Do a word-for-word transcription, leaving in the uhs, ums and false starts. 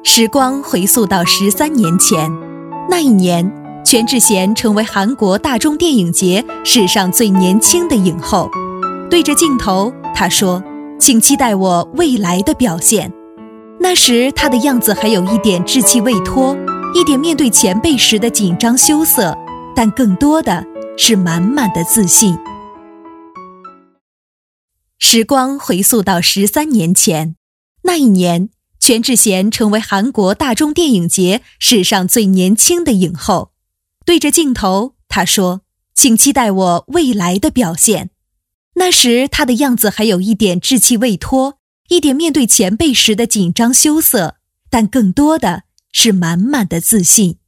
时光回溯到十三年前，那一年，全智贤成为韩国大众电影节史上最年轻的影后。对着镜头，她说：“请期待我未来的表现。”那时她的样子还有一点稚气未脱，一点面对前辈时的紧张羞涩，但更多的是满满的自信。时光回溯到十三年前，那一年，全智贤成为韩国大众电影节史上最年轻的影后。对着镜头，她说：“请期待我未来的表现。”那时她的样子还有一点稚气未脱，一点面对前辈时的紧张羞涩，但更多的是满满的自信。